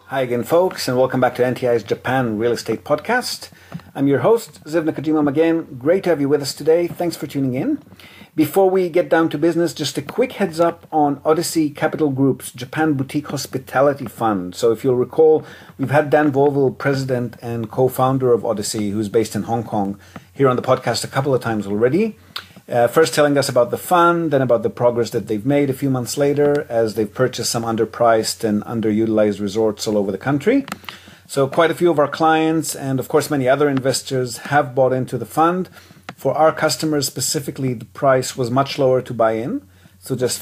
Hi again, folks, and welcome back to NTI's Japan Real Estate Podcast. I'm your host, Ziv Nakajima again. Great to have you with us today. Thanks for tuning in. Before we get down to business, just a quick heads up on Odyssey Capital Group's Japan Boutique Hospitality Fund. So if you'll recall, we've had Dan Volville, president and co-founder of Odyssey, who's based in Hong Kong, here on the podcast a couple of times already. First telling us about the fund, then about the progress that they've made a few months later as they've purchased some underpriced and underutilized resorts all over the country. So quite a few of our clients and of course many other investors have bought into the fund. For our customers specifically, the price was much lower to buy in. So just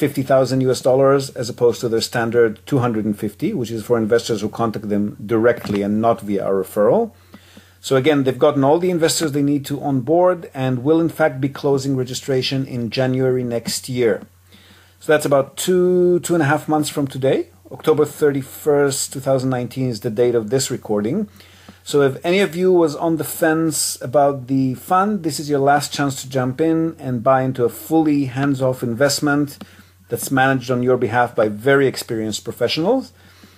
$50,000 as opposed to their standard $250, which is for investors who contact them directly and not via our referral. So again, they've gotten all the investors they need to on board and will in fact be closing registration in January next year. So that's about two and a half months from today. October 31st, 2019 is the date of this recording. So if any of you was on the fence about the fund, this is your last chance to jump in and buy into a fully hands-off investment that's managed on your behalf by very experienced professionals.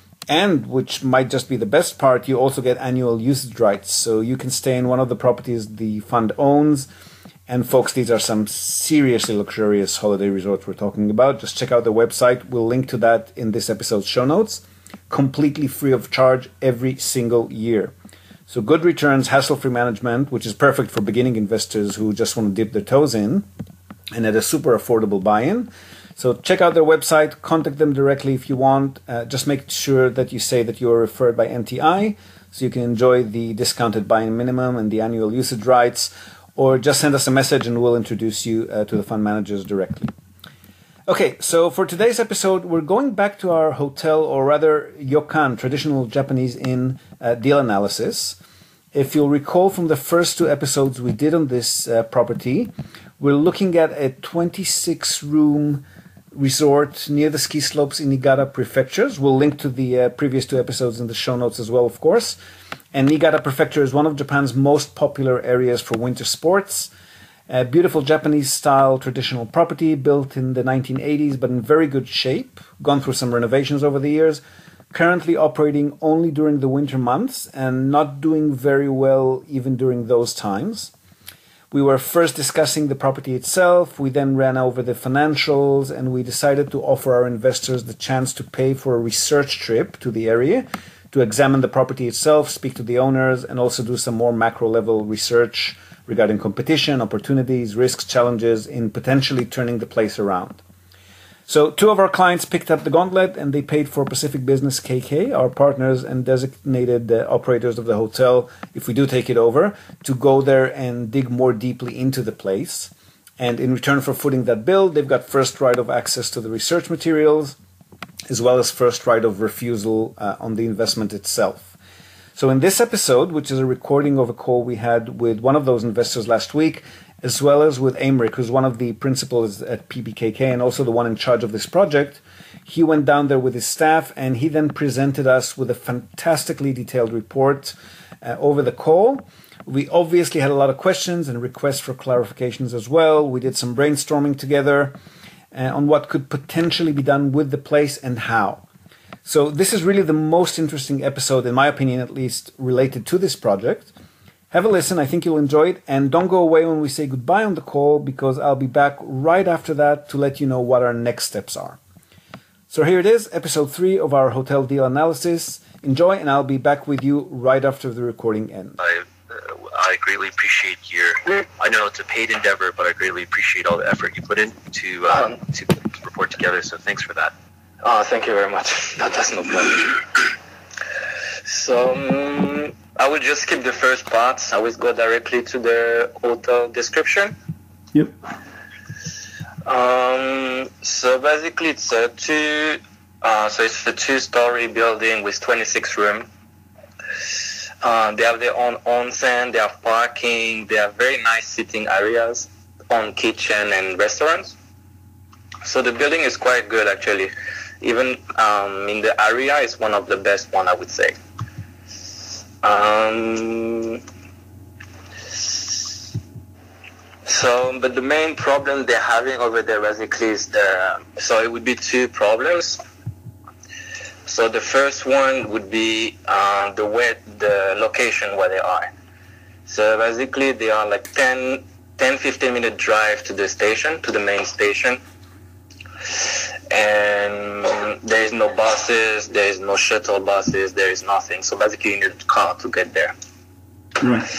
And which might just be the best part, you also get annual usage rights. So you can stay in one of the properties the fund owns. And folks, these are some seriously luxurious holiday resorts we're talking about. Just check out the website. We'll link to that in this episode's show notes. Completely free of charge every single year. So good returns, hassle-free management, which is perfect for beginning investors who just want to dip their toes in. And at a super affordable buy-in. So check out their website, contact them directly if you want. Just make sure that you say that you are referred by NTI so you can enjoy the discounted buy-in minimum and the annual usage rights, or just send us a message and we'll introduce you to the fund managers directly. Okay, so for today's episode, we're going back to our hotel, or rather ryokan, traditional Japanese inn, deal analysis. If you'll recall from the first two episodes we did on this property, we're looking at a 26-room resort near the ski slopes in Niigata Prefectures. We'll link to the previous two episodes in the show notes as well, of course. And Niigata Prefecture is one of Japan's most popular areas for winter sports. A beautiful Japanese-style traditional property built in the 1980s, but in very good shape. Gone through some renovations over the years. Currently operating only during the winter months and not doing very well even during those times. We were first discussing the property itself, we then ran over the financials, and we decided to offer our investors the chance to pay for a research trip to the area to examine the property itself, speak to the owners, and also do some more macro-level research regarding competition, opportunities, risks, challenges in potentially turning the place around. So two of our clients picked up the gauntlet and they paid for Pacific Business KK, our partners and designated operators of the hotel, if we do take it over, to go there and dig more deeply into the place. And in return for footing that bill, they've got first right of access to the research materials, as well as first right of refusal on the investment itself. So in this episode, which is a recording of a call we had with one of those investors last week, as well as with Aymeric, who's one of the principals at PBKK and also the one in charge of this project. He went down there with his staff and he then presented us with a fantastically detailed report over the call. We obviously had a lot of questions and requests for clarifications as well. We did some brainstorming together on what could potentially be done with the place and how. So this is really the most interesting episode, in my opinion at least, related to this project. Have a listen, I think you'll enjoy it, and don't go away when we say goodbye on the call because I'll be back right after that to let you know what our next steps are. So here it is, episode 3 of our hotel deal analysis. Enjoy, and I'll be back with you right after the recording ends. I greatly appreciate I know it's a paid endeavor, but I greatly appreciate all the effort you put in to report together, so thanks for that. Thank you very much. That's no problem. So, I will just skip the first part. I will go directly to the hotel description. Yep. So basically it's a two-story building with 26 rooms. They have their own onsen, they have parking, they have very nice sitting areas, own kitchen and restaurants. So the building is quite good actually. Even in the area, it's one of the best one, I would say. But the main problem they're having over there basically is so it would be two problems. So the first one would be the location where they are. So basically they are like 15 minute drive to the station, to the main station. And there is no buses, there is no shuttle buses, there is nothing. So basically you need a car to get there. Right.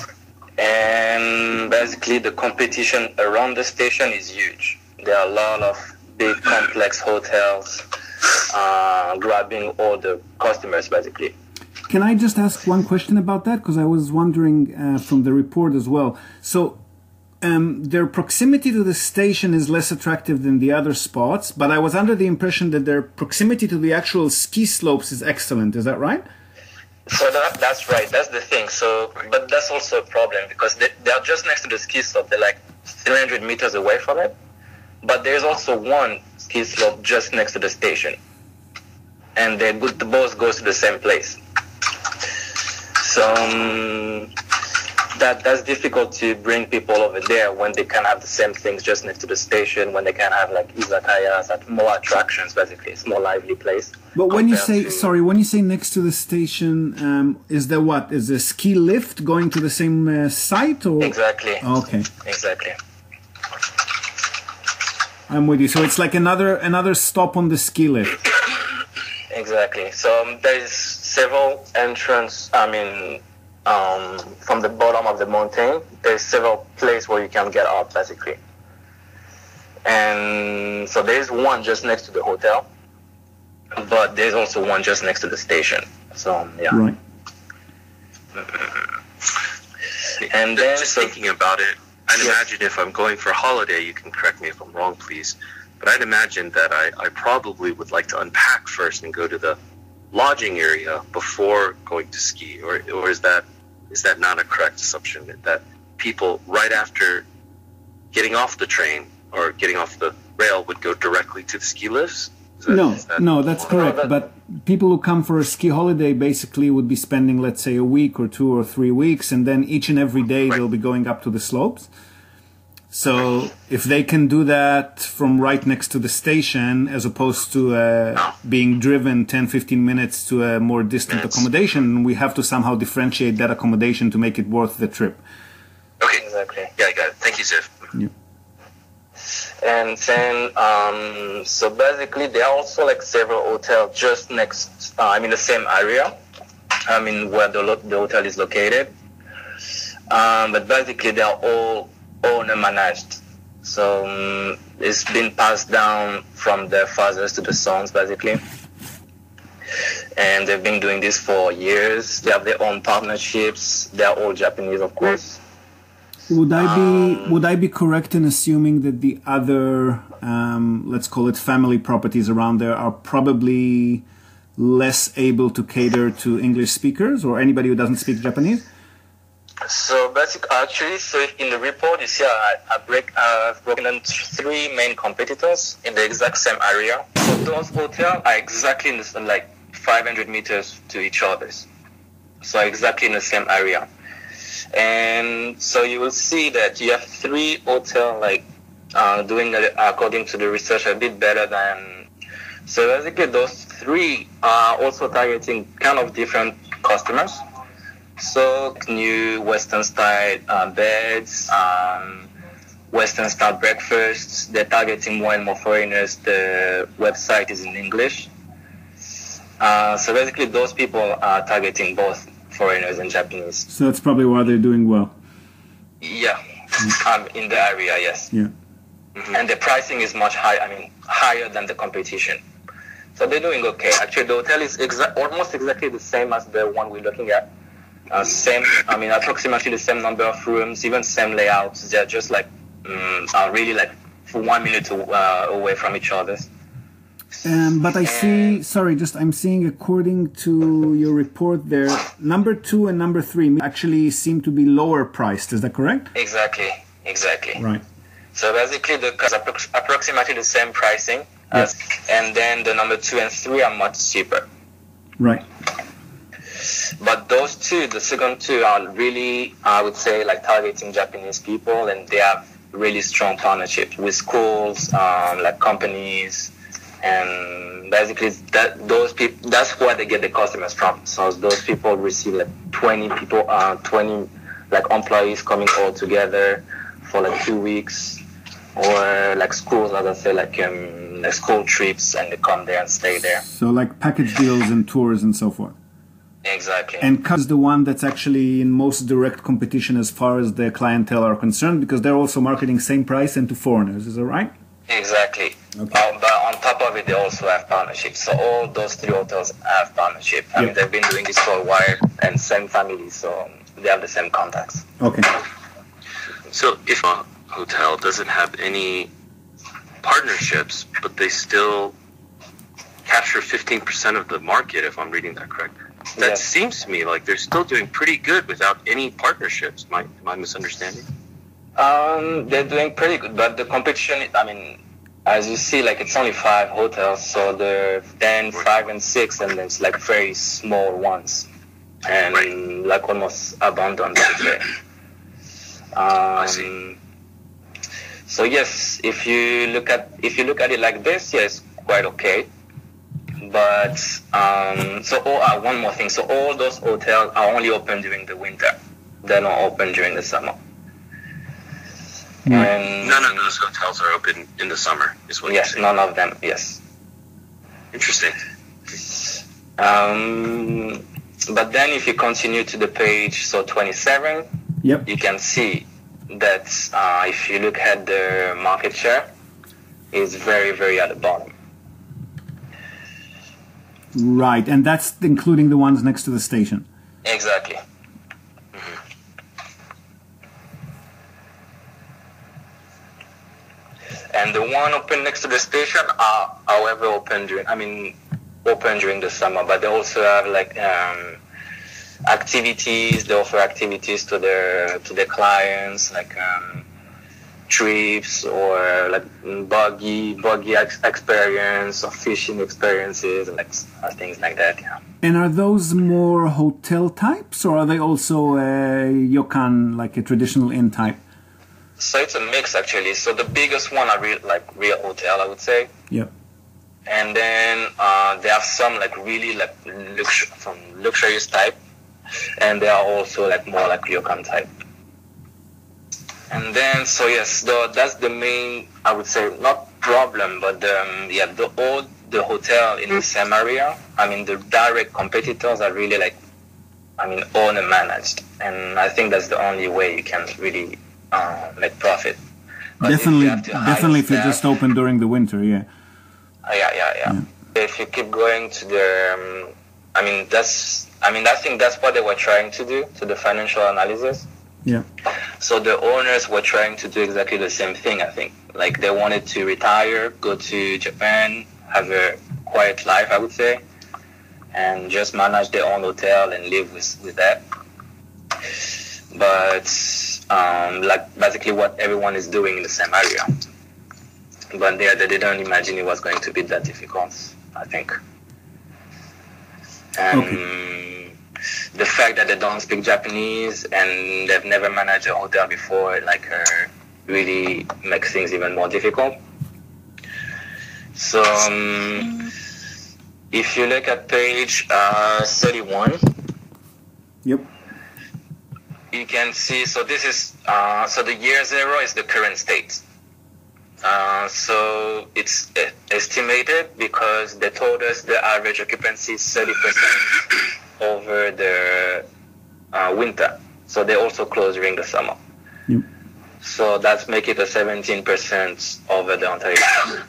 And basically the competition around the station is huge. There are a lot of big complex hotels grabbing all the customers basically. Can I just ask one question about that? Because I was wondering from the report as well. So their proximity to the station is less attractive than the other spots, but I was under the impression that their proximity to the actual ski slopes is excellent. Is that right? So that's right. That's the thing. So, but that's also a problem because they are just next to the ski slope. They're like 300 meters away from it. But there's also one ski slope just next to the station, and the both goes to the same place. So that's difficult to bring people over there when they can have the same things just next to the station, when they can have like izakayas, more attractions basically. It's more lively place. But when you say, when you say next to the station, is there what? Is a ski lift going to the same site? Or? Exactly. Oh, okay. Exactly. I'm with you. So it's like another stop on the ski lift. Exactly. So there is several entrance. From the bottom of the mountain, there's several places where you can get up, basically. And so there's one just next to the hotel, but there's also one just next to the station. So, yeah. Right. And then, just thinking about it, I'd imagine if I'm going for a holiday, you can correct me if I'm wrong, please, but I'd imagine that I probably would like to unpack first and go to the lodging area before going to ski, or is that not a correct assumption that people right after getting off the train or getting off the rail would go directly to the ski lifts? No, that's correct. But people who come for a ski holiday basically would be spending, let's say, a week or 2 or 3 weeks, and then each and every day they'll be going up to the slopes. So if they can do that from right next to the station, as opposed to being driven 10, 15 minutes to a more distant accommodation, we have to somehow differentiate that accommodation to make it worth the trip. Okay. Exactly. Yeah, I got it. Thank you, Ziv. Yeah. And then, so basically, there are also like several hotels just next, the same area, where the hotel is located. But basically, they are all owner managed. So it's been passed down from their fathers to the sons, basically. And they've been doing this for years. They have their own partnerships. They are all Japanese, of course. Would I be correct in assuming that the other, let's call it family properties around there, are probably less able to cater to English speakers or anybody who doesn't speak Japanese? So basically, in the report you see I've broken down 3 main competitors in the exact same area. So those hotels are exactly in the, like 500 meters to each other. So exactly in the same area. And so you will see that you have 3 hotels doing, according to the research, a bit better than. So basically those 3 are also targeting kind of different customers. So new Western style beds, Western style breakfasts. They're targeting more and more foreigners. The website is in English. So basically those people are targeting both foreigners and Japanese. So that's probably why they're doing well. Yeah, in the area, yes. Yeah. Mm-hmm. And the pricing is much higher than the competition. So they're doing okay. Actually, the hotel is almost exactly the same as the one we're looking at. Approximately the same number of rooms, even same layouts. They're just really for 1 minute away from each other. But I see, I'm seeing according to your report there, number 2 and number 3 actually seem to be lower priced. Is that correct? Exactly. Right. So basically, approximately the same pricing, and then the number 2 and 3 are much cheaper. Right. But those 2, the second 2, are really, I would say, targeting Japanese people, and they have really strong partnerships with schools, companies, And basically those people, that's where they get the customers from. So those people receive like 20 like employees coming all together for like 2 weeks, or like schools, as I say, like school trips, and they come there and stay there. So like package deals and tours and so forth. Exactly. And Cut is the one that's actually in most direct competition as far as the clientele are concerned, because they're also marketing same price and to foreigners. Is that right? Exactly. Okay. But on top of it, they also have partnerships. So all those 3 hotels have partnership. I mean, they've been doing this for a while, and same family, so they have the same contacts. Okay. So if a hotel doesn't have any partnerships, but they still capture 15% of the market, if I'm reading that correct, that seems to me like they're still doing pretty good without any partnerships. Am I misunderstanding? They're doing pretty good, but the competition, I mean, as you see, like it's only 5 hotels, so the then 5 and 6, and there's like very small ones, and like almost abandoned. I see. So yes, if you look at it like this, yes, quite okay. But one more thing. So all those hotels are only open during the winter. They're not open during the summer. And none of those hotels are open in the summer, is what you're saying? Yes, none of them, yes. Interesting. But then if you continue to the page, so 27, you can see that if you look at the market share, it's very, very at the bottom. Right, and that's including the ones next to the station. Exactly. And the one open next to the station are, however, open during the summer. But they also have like activities. They offer activities to their clients, like trips or like buggy experience or fishing experiences, like things like that. Yeah. And are those more hotel types, or are they also ryokan, like a traditional inn type? So it's a mix, actually. So the biggest one are real hotel, I would say. Yep. And then they have some like really like luxurious type, and they are also like more like ryokan type. And then that's the main, I would say, not problem, but the hotel in the same area. I mean, the direct competitors are really like, owner managed, and I think that's the only way you can really make profit. Definitely if you just open during the winter, yeah. If you keep going to the, I think that's what they were trying to do to the financial analysis. Yeah. So the owners were trying to do exactly the same thing, I think. Like they wanted to retire, go to Japan, have a quiet life, I would say, and just manage their own hotel and live with that. But like basically what everyone is doing in the same area. But they didn't imagine it was going to be that difficult, I think. And the fact that they don't speak Japanese and they've never managed a hotel before, like really makes things even more difficult. So if you look at page 31, yep, you can see. So this is so the year 0 is the current state. So it's estimated because they told us the average occupancy is 30% over the winter. So they also close during the summer. Yep. So that's make it a 17% over the entire year.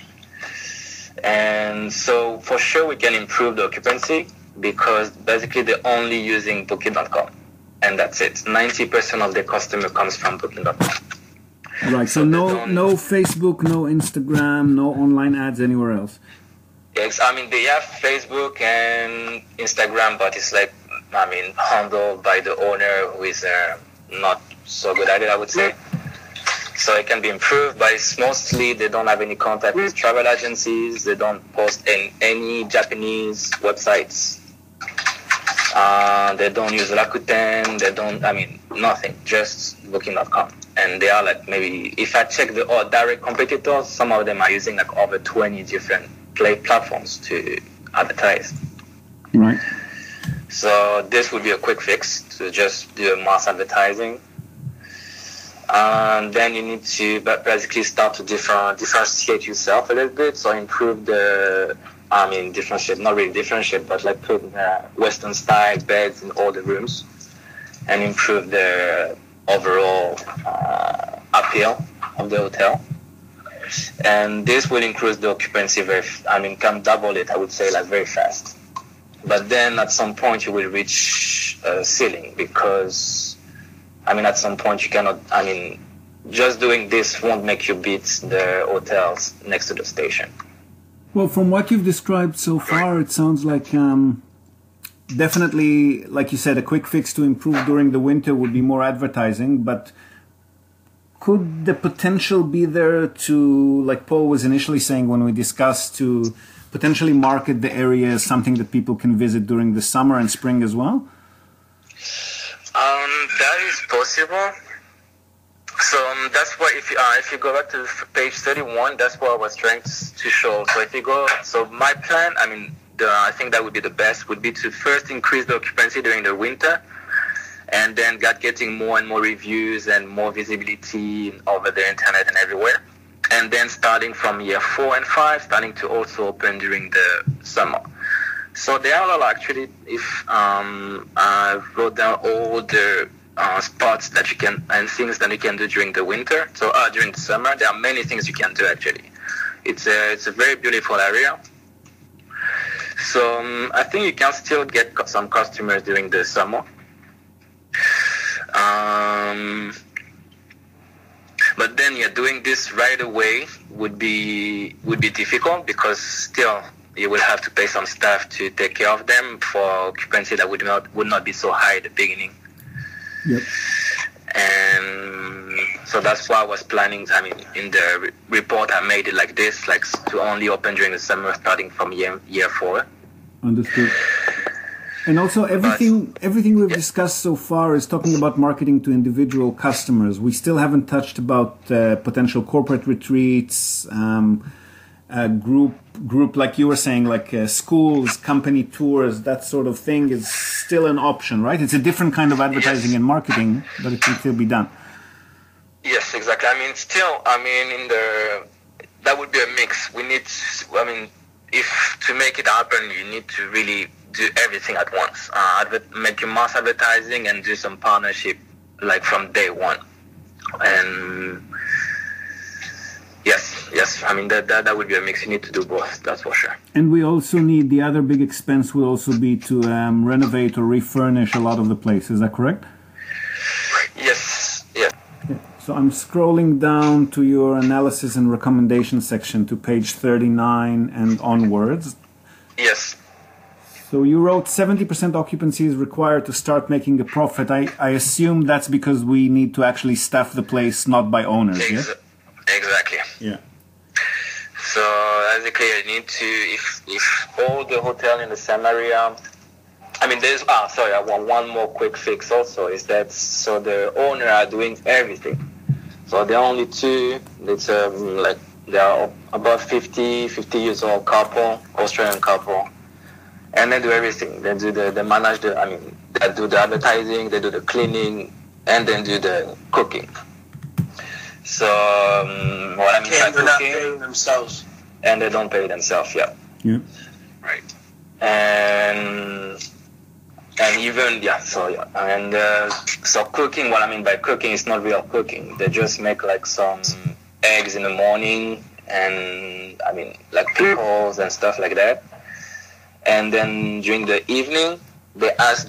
And so for sure we can improve the occupancy because basically they're only using Booking.com. And that's it. 90% of the customer comes from Booking.com. Right, so no Facebook, no Instagram, no online ads anywhere else. Yes, they have Facebook and Instagram, but it's like, handled by the owner who is not so good at it, I would say. So it can be improved, but it's mostly they don't have any contact with travel agencies. They don't post in any Japanese websites. They don't use Rakuten. They don't, nothing, just Booking.com. And they are like maybe, if I check the direct competitors, some of them are using like over 20 different platforms to advertise. Right. So this would be a quick fix to just do mass advertising. And then you need to basically start to differentiate yourself a little bit. So improve differentiate, not really differentiate, but like put Western style beds in all the rooms and improve the overall appeal of the hotel. And this will increase the occupancy can double it, I would say, like very fast. But then at some point you will reach a ceiling because, at some point you cannot, just doing this won't make you beat the hotels next to the station. Well, from what you've described so far, it sounds like definitely, like you said, a quick fix to improve during the winter would be more advertising, but could the potential be there to, like Paul was initially saying when we discussed, to potentially market the area as something that people can visit during the summer and spring as well? That is possible. So that's why if you go back to page 31, that's what I was trying to show. So if you go, so my plan, I think that would be the best, would be to first increase the occupancy during the winter, and then getting more and more reviews and more visibility over the internet and everywhere. And then starting from year 4 and 5, starting to also open during the summer. So there are actually, if I wrote down all the spots that you can and things that you can do during the winter. So during the summer, there are many things you can do actually. It's a very beautiful area. So I think you can still get some customers during the summer. But then doing this right away would be difficult because still you will have to pay some staff to take care of them for occupancy that would not be so high at the beginning. Yep. And so that's why I was planning, in the report I made it like this, like to only open during the summer starting from year 4. Understood. And also everything we've discussed so far is talking about marketing to individual customers. We still haven't touched about potential corporate retreats, group like you were saying, like schools, company tours, that sort of thing is still an option, right? It's a different kind of advertising and marketing, but it can still be done. Yes, exactly. That would be a mix. We need, if to make it happen, you need to really do everything at once. Make your mass advertising and do some partnership like from day one. And yes. That would be a mix. You need to do both. That's for sure. And we also need, the other big expense will also be to renovate or refurnish a lot of the place. Is that correct? Yes. Yeah. So I'm scrolling down to your analysis and recommendation section to page 39 and onwards. Yes. So you wrote 70% occupancy is required to start making a profit. I assume that's because we need to actually staff the place, not by owners, yeah? Exactly. Yeah. So basically I need to, if all the hotel in the same area, there's, I want one more quick fix also, is that, so the owner are doing everything. So there are only two, it's they are about 50 years old couple, Australian couple. And they do everything. They manage they do the advertising, they do the cleaning, and then do the cooking. So, what I mean by cooking, they're not paying themselves. And they don't pay themselves, yeah. Yeah. Right. And even, so cooking, what I mean by cooking is not real cooking. They just make like some eggs in the morning and, like pickles and stuff like that. And then during the evening, they ask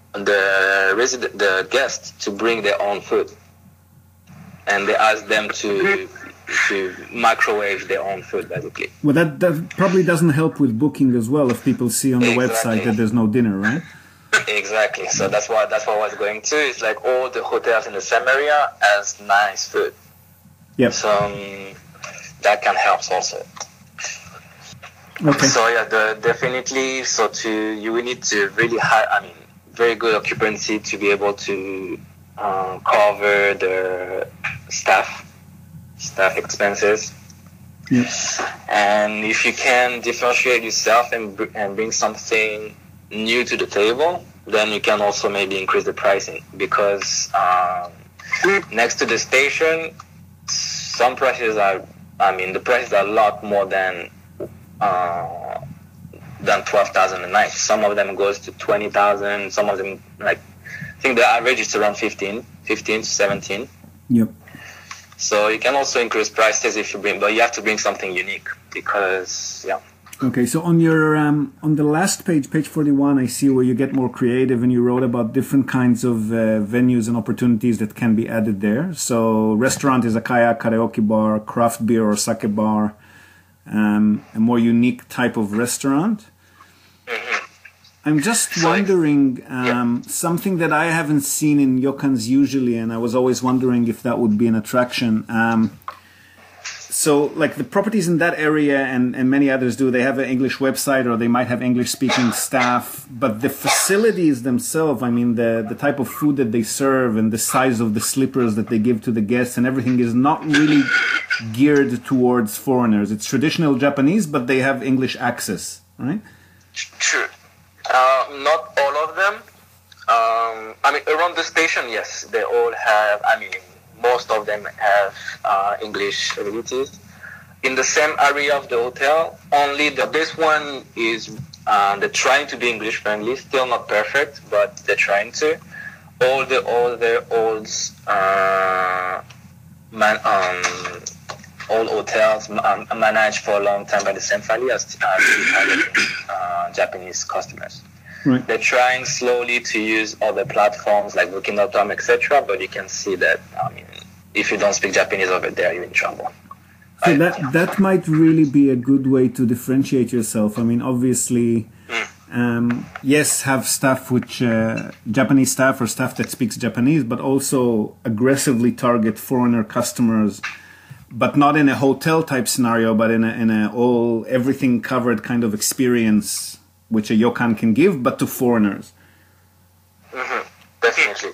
the guests to bring their own food, and they ask them to microwave their own food, basically. Well, that probably doesn't help with booking as well if people see on the website that there's no dinner, right? Exactly. So that's what I was going to. It's like all the hotels in the same area has nice food. Yep. So that can help also. Okay. So definitely. So you will need to really very good occupancy to be able to cover the staff expenses. Yes. And if you can differentiate yourself and bring something new to the table, then you can also maybe increase the pricing, because next to the station, some prices are, the prices are a lot more than 12,000 a night. Some of them goes to 20,000. Some of them, I think the average is around 15 to 17. Yep. So you can also increase prices if you bring, but you have to bring something unique, because Okay, so on your on the last page, page 41, I see where you get more creative, and you wrote about different kinds of venues and opportunities that can be added there. So restaurant, izakaya, karaoke bar, craft beer or sake bar, a more unique type of restaurant. I'm just wondering, something that I haven't seen in ryokans usually, and I was always wondering if that would be an attraction. So, like the properties in that area and many others do, they have an English website, or they might have English-speaking staff, but the facilities themselves, the type of food that they serve and the size of the slippers that they give to the guests and everything is not really geared towards foreigners. It's traditional Japanese, but they have English access, right? True. Not all of them. Around the station, yes, they all have, most of them have English abilities. In the same area of the hotel, only this one is, they're trying to be English friendly, still not perfect, but they're trying to. All the old hotels managed for a long time by the same family as Japanese customers. Right. They're trying slowly to use other platforms like Booking.com, etc. But you can see that, if you don't speak Japanese over there, you're in trouble. So that might really be a good way to differentiate yourself. Obviously, yes, have staff which Japanese staff or staff that speaks Japanese, but also aggressively target foreigner customers, but not in a hotel type scenario, but in a all everything covered kind of experience which a ryokan can give, but to foreigners. Definitely.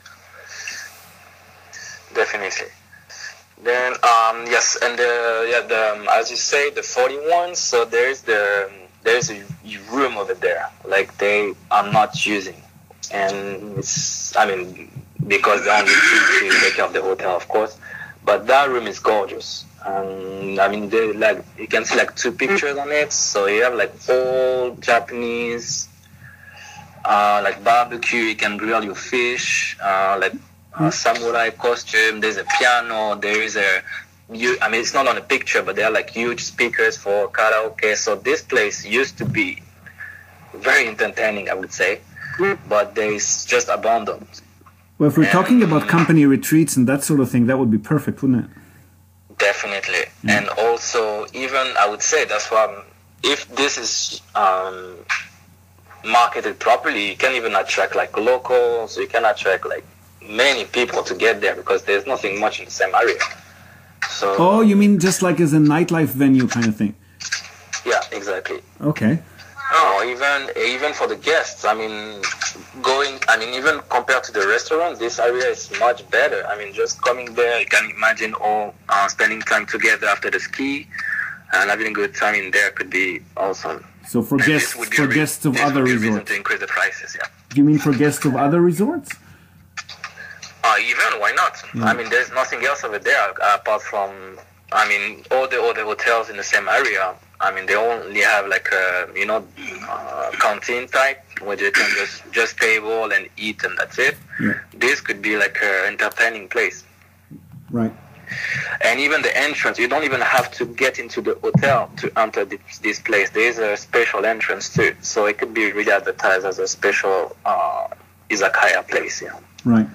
Then yes, and as you say, the 41. So there's a room over there, like they are not using, and it's because they only to take care of the hotel, of course. But that room is gorgeous. They you can see two pictures on it. So you have old Japanese, barbecue. You can grill your fish, samurai costume. There's a piano. There is it's not on a picture, but there are huge speakers for karaoke. So this place used to be very entertaining, I would say, but it's just abandoned. Well, if we're talking about company retreats and that sort of thing, that would be perfect, wouldn't it? Definitely. And also, even I would say that's why if this is marketed properly, you can even attract locals. You can attract many people to get there, because there's nothing much in the same area. So. Oh, you mean just as a nightlife venue kind of thing? Yeah, exactly. Okay. No, even for the guests. Even compared to the restaurant, this area is much better. Just coming there, you can imagine all spending time together after the ski and having a good time in there could be awesome. So for guests of other resorts, to increase the prices, yeah. You mean for guests of other resorts? Why not? Yeah. There's nothing else over there apart from, all the other hotels in the same area. They only have canteen type where you can just table and eat and that's it. Yeah. This could be an entertaining place. Right. And even the entrance, you don't even have to get into the hotel to enter this place. There is a special entrance too. So it could be really advertised as a special izakaya place. Yeah. Right.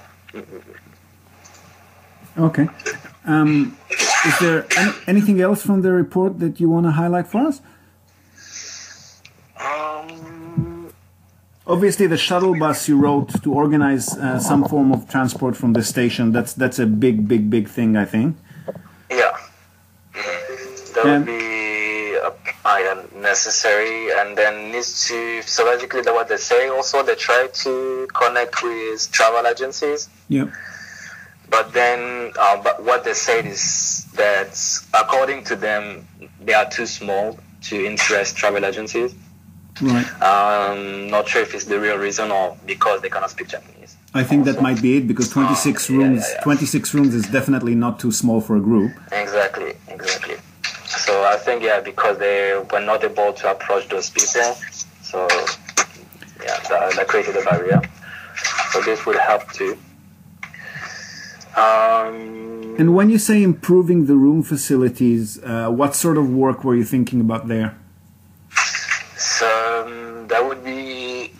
Okay. Is there anything else from the report that you want to highlight for us? Obviously, the shuttle bus you wrote to organize some form of transport from the station. That's a big thing, I think. Yeah. That would be necessary, and then needs to. So basically, what they say also, they try to connect with travel agencies. Yeah. But then, but what they said is that according to them, they are too small to interest travel agencies. Right. Not sure if it's the real reason or because they cannot speak Japanese. I think that might be it, because 26 rooms, 26 rooms is definitely not too small for a group. Exactly. So I think, because they were not able to approach those people. So, that created a barrier. So this would help too. And when you say improving the room facilities, what sort of work were you thinking about there? So that would be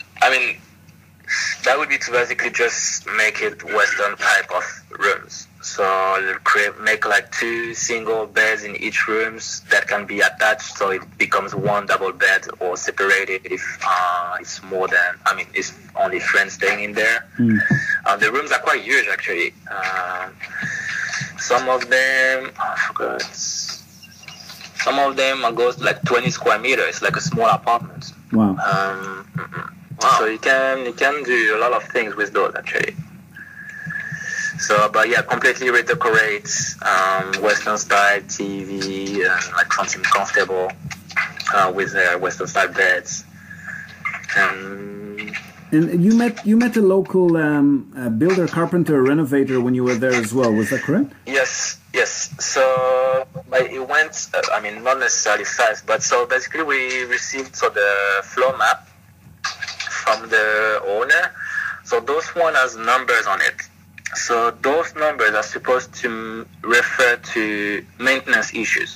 to basically just make it Western type of rooms. So make like 2 single beds in each rooms that can be attached, so it becomes 1 double bed, or separated if it's more than, it's only friends staying in there. The rooms are quite huge actually. Some of them, some of them goes like 20 square meters, like a small apartment. Wow. So you can do a lot of things with those actually. So, but completely redecorate, Western style TV, and like something comfortable with Western style beds. And you met a local builder, carpenter, renovator when you were there as well. Was that correct? Yes. So, but it went. Not necessarily fast, but so basically we received the floor map from the owner. So those one has numbers on it. So those numbers are supposed to refer to maintenance issues.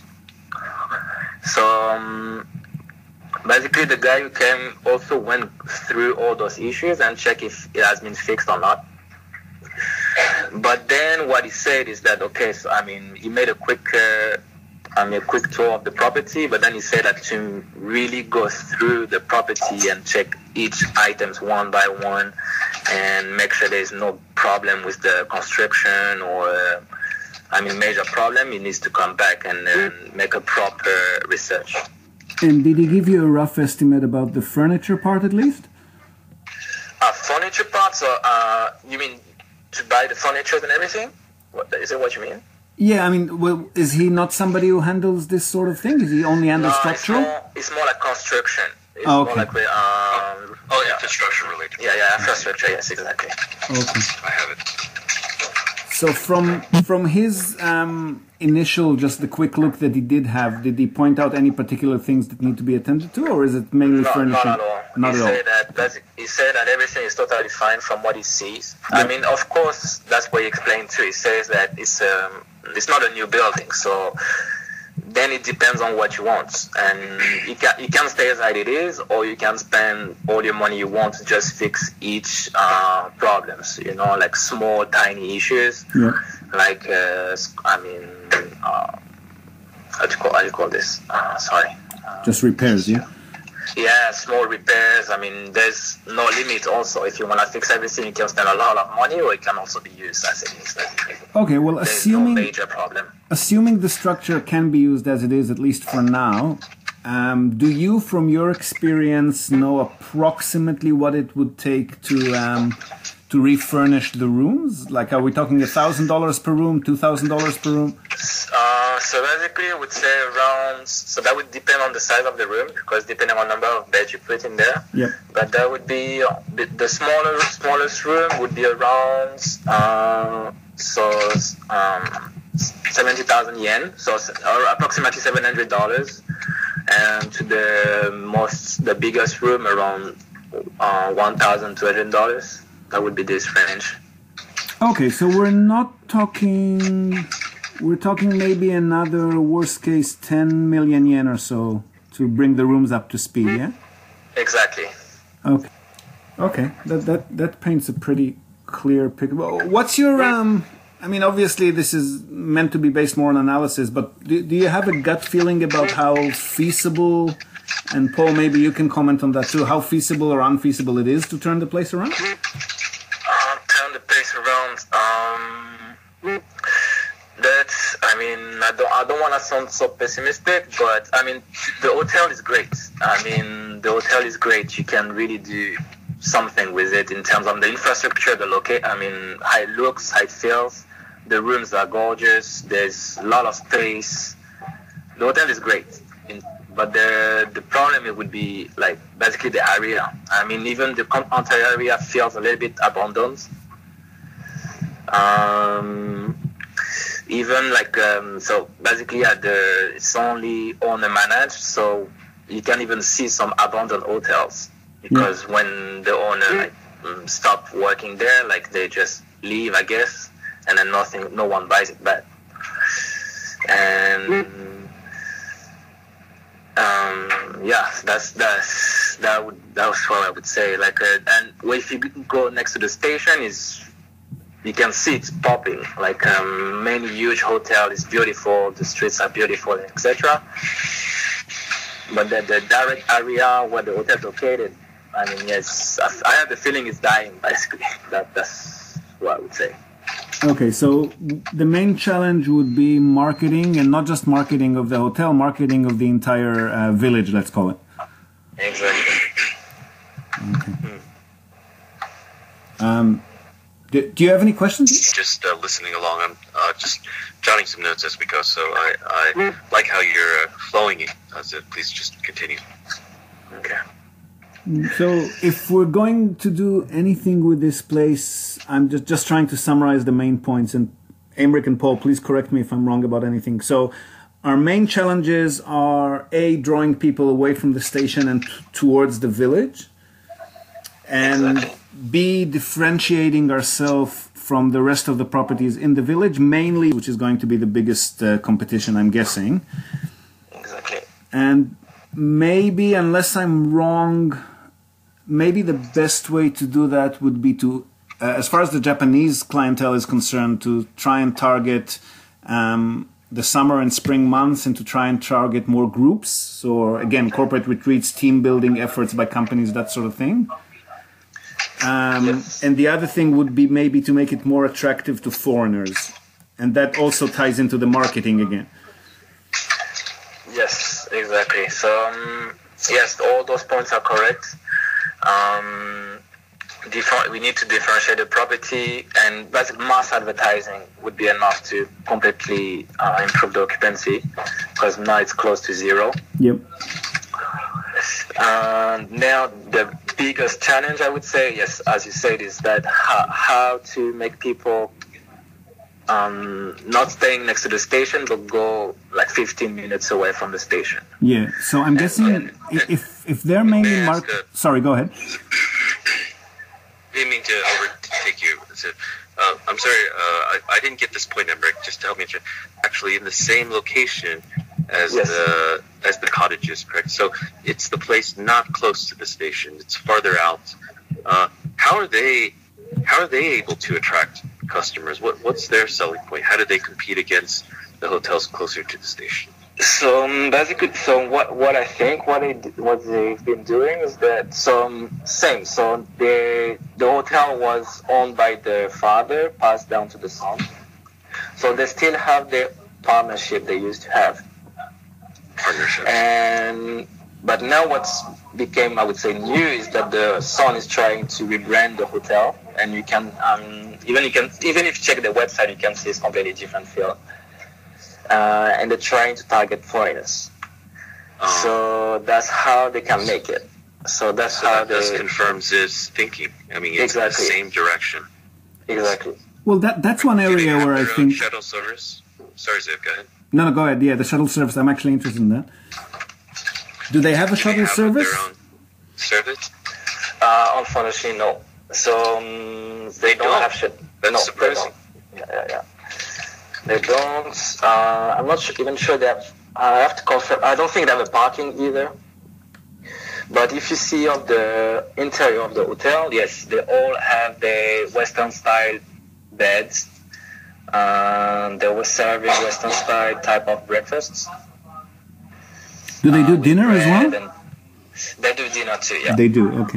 So basically the guy who came also went through all those issues and checked if it has been fixed or not. But then what he said is that, he made a quick tour of the property, but then he said that to really go through the property and check each items one by one and make sure there's no problem with the construction or major problem, he needs to come back and make a proper research. And did he give you a rough estimate about the furniture part at least? Furniture part, so you mean to buy the furniture and everything? Is it what you mean? Yeah, is he not somebody who handles this sort of thing? Is he only handle structural? It's more like construction. It's okay. More like infrastructure related. Yeah, infrastructure. Yes, exactly. Okay. I have it. So from his initial, just the quick look that he did have, did he point out any particular things that need to be attended to, or is it mainly furnishing? Not at all. He said that everything is totally fine from what he sees. Yeah. Of course, that's what he explained too. He says that it's not a new building, so then it depends on what you want, and you can stay as it is, or you can spend all your money you want to just fix each problems. Like small, tiny issues. Yeah. Like how do you call this? Just repairs, yeah. Yeah, small repairs. There's no limit also. If you want to fix everything, you can spend a lot of money, or it can also be used as it is. Okay, well, there's no major problem. Assuming the structure can be used as it is, at least for now, do you, from your experience, know approximately what it would take to refurnish the rooms? Like, are we talking $1,000 per room, $2,000 per room? So basically, I would say around. So that would depend on the size of the room, because depending on the number of beds you put in there. Yeah. But that would be the smallest room would be around 70,000 yen, so approximately $700, and to the biggest room around $1,200. That would be this range. Okay, so we're not talking. We're talking maybe another worst case 10 million yen or so to bring the rooms up to speed, yeah? Exactly. Okay. That paints a pretty clear picture. What's your obviously this is meant to be based more on analysis, but do you have a gut feeling about how feasible, and Paul, maybe you can comment on that too, how feasible or unfeasible it is to turn the place around? Turn the place around. I don't want to sound so pessimistic, but the hotel is great. The hotel is great. You can really do something with it in terms of the infrastructure, how it looks, how it feels. The rooms are gorgeous. There's a lot of space. The hotel is great, but the problem it would be like basically the area. I mean, even the entire area feels a little bit abandoned. Even like so basically it's only owner managed, so you can even see some abandoned hotels because when the owner stop working there, like they just leave, I guess, and then no one buys it back. And that was what I would say. Like, and if you go next to the station, you can see it's popping. Like, many huge hotel is beautiful, the streets are beautiful, etc. But the direct area where the hotel is located, I mean, yes, I have the feeling it's dying. Basically, that's what I would say. Okay, so the main challenge would be marketing, and not just marketing of the hotel, marketing of the entire village, let's call it. Exactly. Okay. Do you have any questions? Just listening along. I'm just jotting some notes as we go, so I like how you're flowing it. So please just continue. Okay. So if we're going to do anything with this place, I'm just trying to summarize the main points, and Aymeric and Paul, please correct me if I'm wrong about anything. So our main challenges are A, drawing people away from the station and towards the village, and exactly. B, differentiating ourselves from the rest of the properties in the village, mainly, which is going to be the biggest competition, I'm guessing. Exactly. And maybe, unless I'm wrong, maybe the best way to do that would be to, as far as the Japanese clientele is concerned, to try and target the summer and spring months, and to try and target more groups. So again, corporate retreats, team building efforts by companies, that sort of thing. Yes. And the other thing would be maybe to make it more attractive to foreigners. And that also ties into the marketing again. Yes, exactly. So, yes, all those points are correct. We need to differentiate the property, and basically mass advertising would be enough to completely improve the occupancy, because now it's close to zero. Yep. Now, the biggest challenge, I would say, yes, as you said, is that how to make people not staying next to the station, but go like 15 minutes away from the station. Yeah, so I'm guessing if they're mainly sorry, go ahead. I didn't mean to overtake you. I'm sorry, I didn't get this point, Aymeric. Just to help me. Actually, in the same location as yes. the cottages, correct? So it's the place not close to the station. It's farther out. How are they able to attract customers? What's their selling point? How do they compete against the hotels closer to the station? So basically, what I think what they've been doing is that same. So the hotel was owned by the father, passed down to the son. So they still have the partnership they used to have. Partnership. But now what's became, I would say, new is that the son is trying to rebrand the hotel, and you can even if you check the website, you can see it's completely different feel. And they're trying to target foreigners. So that's how they can make it. So this confirms his thinking. I mean, it's exactly. In the same direction. Exactly. Well, that's one area where I think shuttle service. Sorry, Ziv, go ahead. No, go ahead. Yeah, the shuttle service. I'm actually interested in that. Do they have a shuttle service? Their own service? Unfortunately, no. So they don't have shuttle. That's surprising. Yeah. They don't. I'm not even sure they have. I have to confirm. I don't think they have a parking either. But if you see of the interior of the hotel, yes, they all have the Western style beds. They were serving Western style type of breakfasts. Do they do dinner as well? They do dinner too. Yeah. They do. Okay.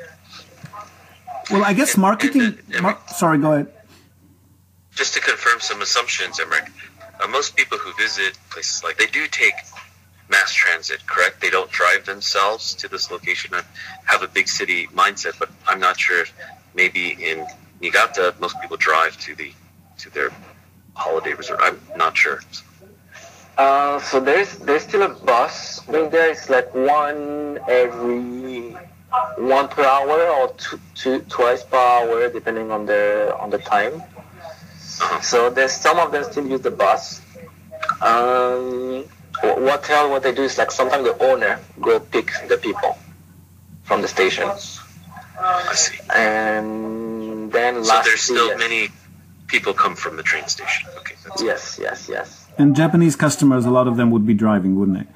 Well, I guess marketing. Sorry, go ahead. Just to confirm some assumptions, Aymeric, most people who visit places like, they do take mass transit, correct? They don't drive themselves to this location and have a big city mindset, but I'm not sure. Maybe in Niigata, most people drive to their holiday resort? I'm not sure. So there's still a bus. I mean, there is like one per hour or twice per hour, depending on the time. So there's some of them still use the bus. What they do is like sometimes the owner go pick the people from the station. I see. And then so there's still many people come from the train station. Okay. Yes. And Japanese customers, a lot of them would be driving, wouldn't they?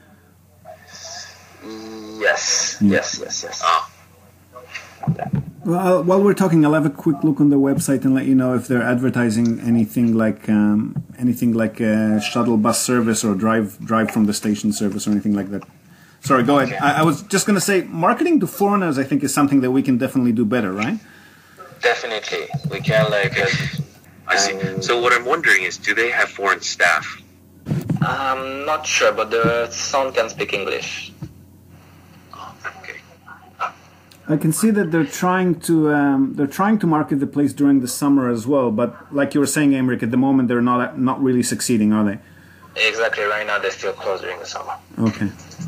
Yes. Ah. Well, while we're talking, I'll have a quick look on their website and let you know if they're advertising anything like a shuttle bus service or drive from the station service or anything like that. Sorry, go ahead. I was just going to say, marketing to foreigners, I think, is something that we can definitely do better, right? Definitely, we can I see. So what I'm wondering is, do they have foreign staff? I'm not sure, but the son can speak English. Okay. I can see that they're trying to market the place during the summer as well, but like you were saying, Aymeric, at the moment they're not really succeeding, are they? Exactly. Right now they're still closed during the summer. Okay.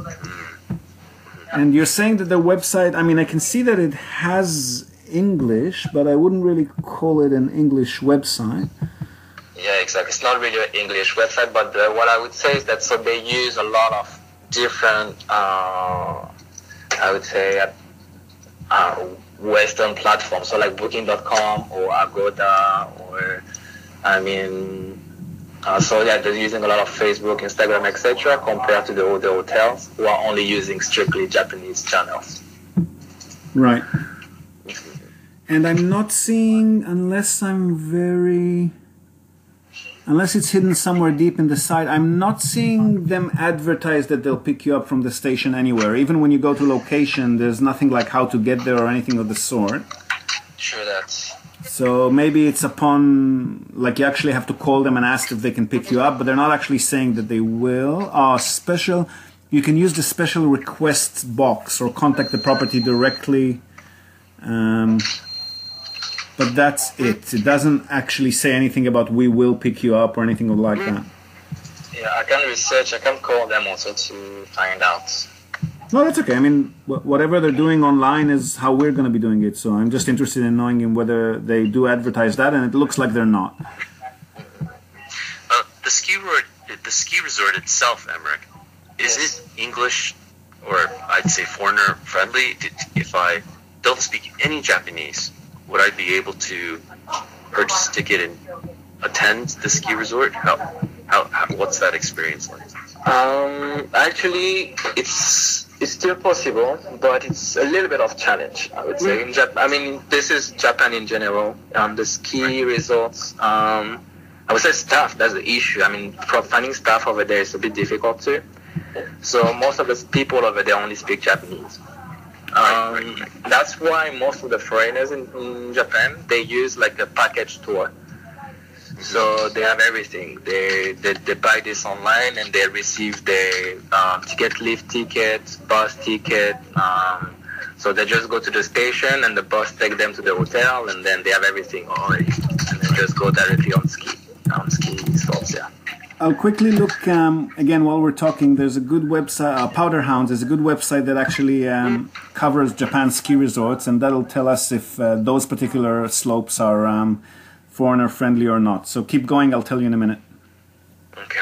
And you're saying that their website, I mean, I can see that it has English, but I wouldn't really call it an English website. Yeah, exactly. It's not really an English website, but what I would say is that so they use a lot of different, I would say, Western platforms. So like Booking.com or Agoda, or so yeah, they're using a lot of Facebook, Instagram, etc. compared to the other hotels who are only using strictly Japanese channels. Right. And I'm not seeing, unless it's hidden somewhere deep in the site, I'm not seeing them advertise that they'll pick you up from the station anywhere. Even when you go to location, there's nothing like how to get there or anything of the sort. Sure, that's... So maybe it's upon, like, you actually have to call them and ask if they can pick you up, but they're not actually saying that they will. You can use the special requests box or contact the property directly. But that's it. It doesn't actually say anything about we will pick you up or anything like that. Yeah, I can research. I can call them also to find out. No, that's okay. I mean, whatever they're doing online is how we're going to be doing it. So I'm just interested in knowing whether they do advertise that, and it looks like they're not. The ski resort itself, Aymeric, is it English or I'd say foreigner friendly? If I don't speak any Japanese, would I be able to purchase a ticket and attend the ski resort? What's that experience like? Actually, it's still possible, but it's a little bit of challenge, I would say. This is Japan in general. The ski resorts, I would say staff, that's the issue. Finding staff over there is a bit difficult too. So most of the people over there only speak Japanese. That's why most of the foreigners in Japan, they use like a package tour. So they have everything. They buy this online and they receive the lift ticket, bus ticket. So they just go to the station and the bus take them to the hotel, and then they have everything already. And they just go directly on ski slots, yeah. I'll quickly look, again, while we're talking, there's a good website, Powder Hounds is a good website that actually covers Japan's ski resorts, and that'll tell us if those particular slopes are foreigner friendly or not. So keep going, I'll tell you in a minute. Okay.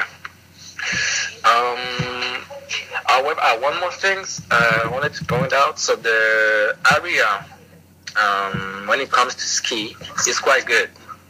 One more thing I wanted to point out. So the area, when it comes to ski, is quite good.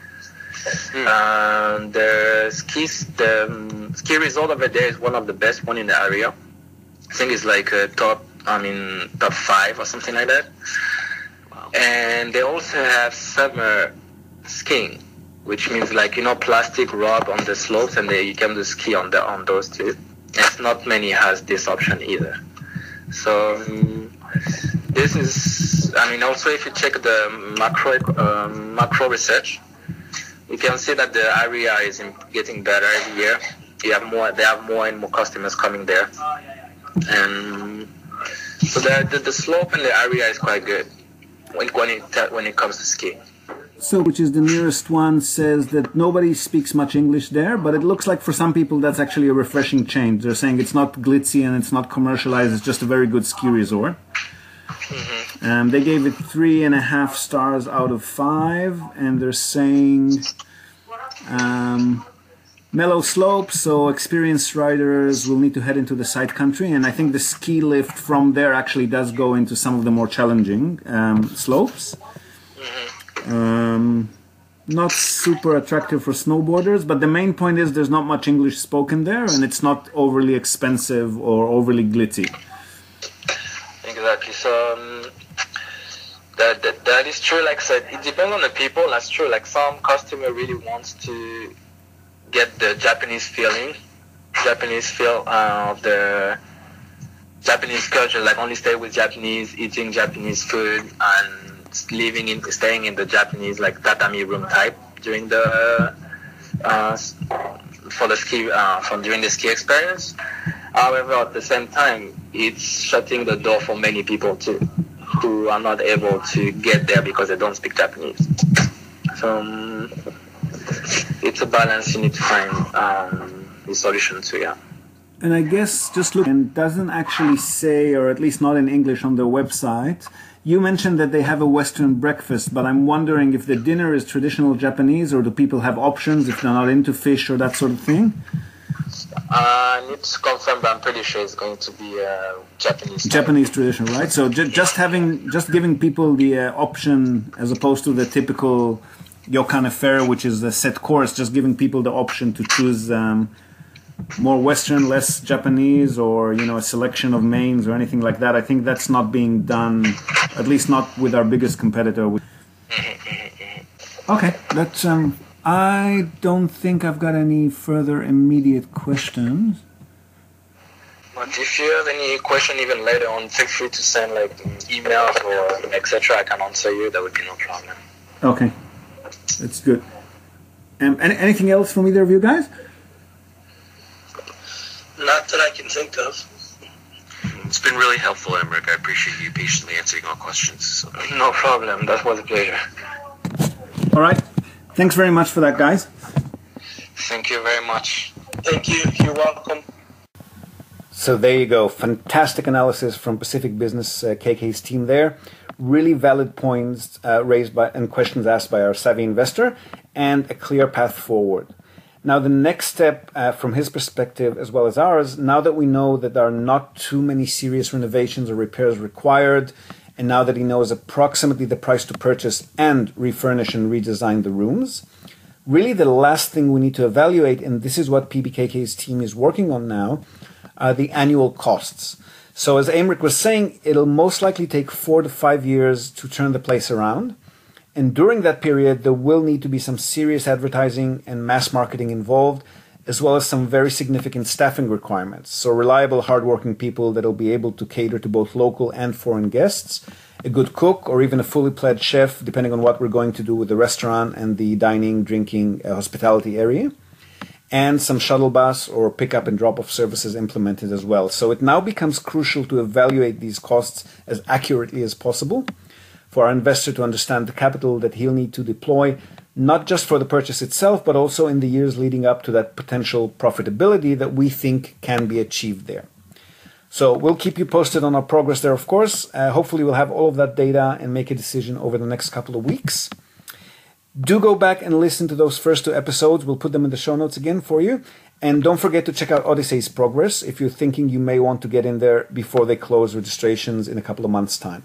The ski resort over there is one of the best one in the area. I think it's like top 5 or something like that. Wow. And they also have summer skiing, which means plastic rub on the slopes, and you can do ski on those too. And not many has this option either. So this is, also if you check the macro research, you can see that the area is getting better every year. They have more and more customers coming there, and so the slope in the area is quite good when it comes to skiing. So, which is the nearest one, says that nobody speaks much English there, but it looks like for some people that's actually a refreshing change. They're saying it's not glitzy and it's not commercialized, it's just a very good ski resort. They gave it 3.5 stars out of 5, and they're saying mellow slopes, so experienced riders will need to head into the side country, and I think the ski lift from there actually does go into some of the more challenging slopes. Not super attractive for snowboarders, but the main point is there's not much English spoken there, and it's not overly expensive or overly glitzy. Exactly. So that is true. Like I said, it depends on the people. That's true. Like some customer really wants to get the Japanese feel of the Japanese culture. Like only stay with Japanese, eating Japanese food, and staying in the Japanese like tatami room type during the during the ski experience. However, at the same time, it's shutting the door for many people too, who are not able to get there because they don't speak Japanese. So it's a balance you need to find the solution to, yeah. And I guess just look, and doesn't actually say, or at least not in English on their website. You mentioned that they have a Western breakfast, but I'm wondering if the dinner is traditional Japanese, or do people have options if they're not into fish or that sort of thing? I need to confirm, but I'm pretty sure it's going to be Japanese. Japanese tradition, right? So just giving people the option, as opposed to the typical Yokane fare, which is a set course, just giving people the option to choose more Western, less Japanese, or a selection of mains or anything like that. I think that's not being done, at least not with our biggest competitor. Okay, that's I don't think I've got any further immediate questions. But if you have any question even later on, feel free to send like emails or etc. I can answer you. That would be no problem. Okay, that's good. Anything else from either of you guys? Not that I can think of. It's been really helpful, Emmerich. I appreciate you patiently answering all questions. So. No problem. That was a pleasure. All right. Thanks very much for that, guys. Thank you very much. Thank you. You're welcome. So there you go. Fantastic analysis from Pacific Business KK's team there. Really valid points raised by and questions asked by our savvy investor, and a clear path forward. Now, the next step from his perspective as well as ours, now that we know that there are not too many serious renovations or repairs required, and now that he knows approximately the price to purchase and refurnish and redesign the rooms, really the last thing we need to evaluate, and this is what PBKK's team is working on now, are the annual costs. So as Aymeric was saying, it'll most likely take 4 to 5 years to turn the place around. And during that period, there will need to be some serious advertising and mass marketing involved, as well as some very significant staffing requirements. So reliable, hardworking people that will be able to cater to both local and foreign guests, a good cook, or even a fully pledged chef, depending on what we're going to do with the restaurant and the dining, drinking, hospitality area, and some shuttle bus or pick-up and drop-off services implemented as well. So it now becomes crucial to evaluate these costs as accurately as possible for our investor to understand the capital that he'll need to deploy, not just for the purchase itself, but also in the years leading up to that potential profitability that we think can be achieved there. So we'll keep you posted on our progress there, of course. Hopefully we'll have all of that data and make a decision over the next couple of weeks. Do go back and listen to those first 2 episodes. We'll put them in the show notes again for you. And don't forget to check out Odyssey's progress if you're thinking you may want to get in there before they close registrations in a couple of months' time.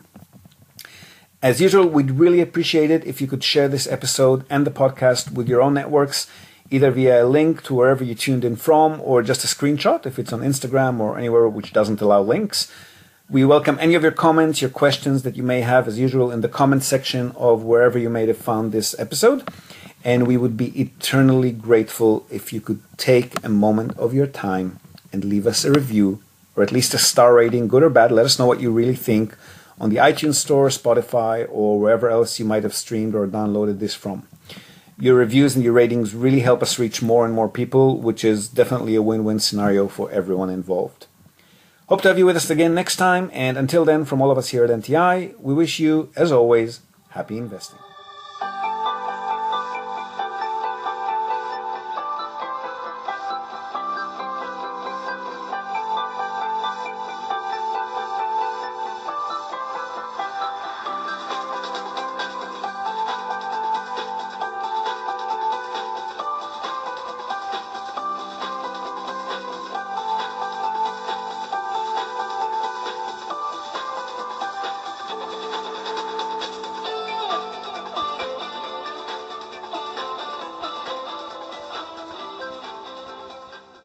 As usual, we'd really appreciate it if you could share this episode and the podcast with your own networks, either via a link to wherever you tuned in from, or just a screenshot if it's on Instagram or anywhere which doesn't allow links. We welcome any of your comments, your questions that you may have, as usual, in the comment section of wherever you may have found this episode. And we would be eternally grateful if you could take a moment of your time and leave us a review, or at least a star rating, good or bad. Let us know what you really think on the iTunes Store, Spotify, or wherever else you might have streamed or downloaded this from. Your reviews and your ratings really help us reach more and more people, which is definitely a win-win scenario for everyone involved. Hope to have you with us again next time, and until then, from all of us here at NTI, we wish you, as always, happy investing.